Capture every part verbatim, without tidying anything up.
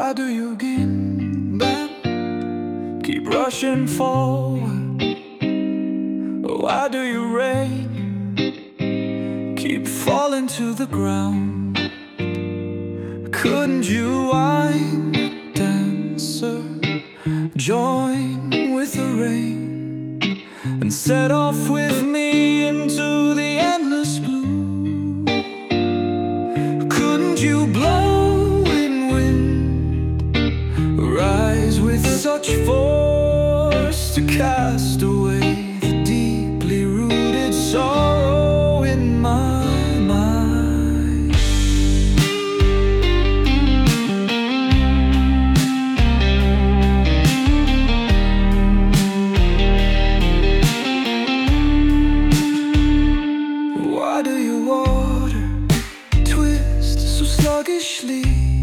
Why do you give them? Keep rushing forward. Why do you rain? Keep falling to the ground. Couldn't you whine, dancer? Join with the rain and set off with me into the endless blue. Couldn't you blow in wind, rise with such force to cast away the deeply rooted sorrow in my mind? Why do you water, twist so sluggishly?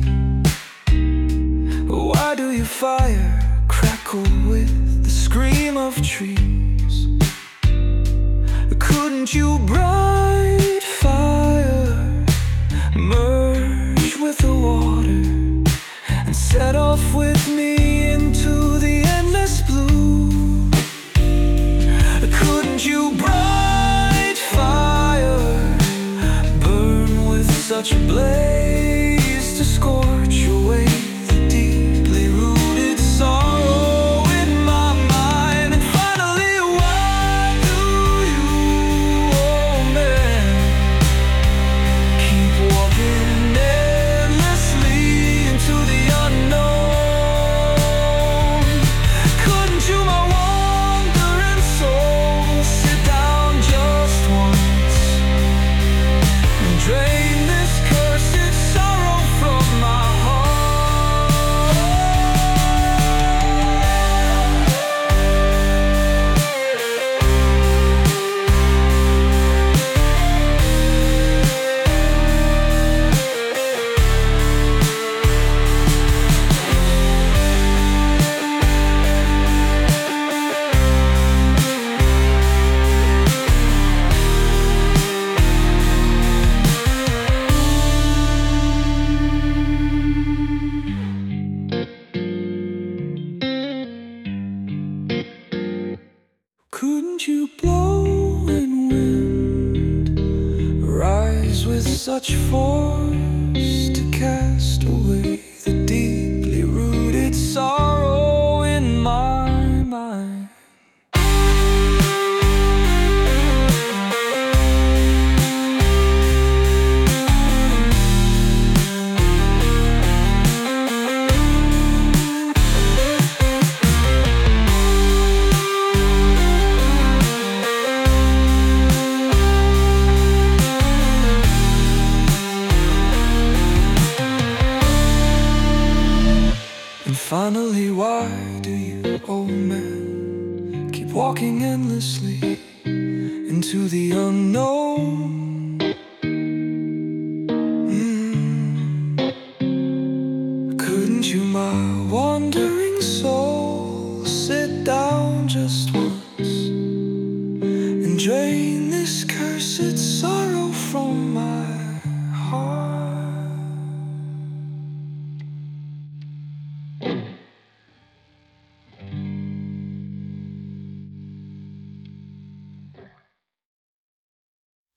Why do you fire, crackle with the scream of trees? Couldn't you bright fire merge with the water and set off with me into the endless blue? Couldn't you bright fire burn with such a blaze to scorch away the deeply rooted sorrow in my mind? And finally, why do you, oh man, keep walking endlessly into the unknown? Couldn't you, my wandering soul, sit down just once and drain this cursed sorrow from my Couldn't you blow in wind, rise with such force to cast away the deeply rooted sorrow in my mind? And finally, why do you, oh man, keep walking endlessly into the unknown?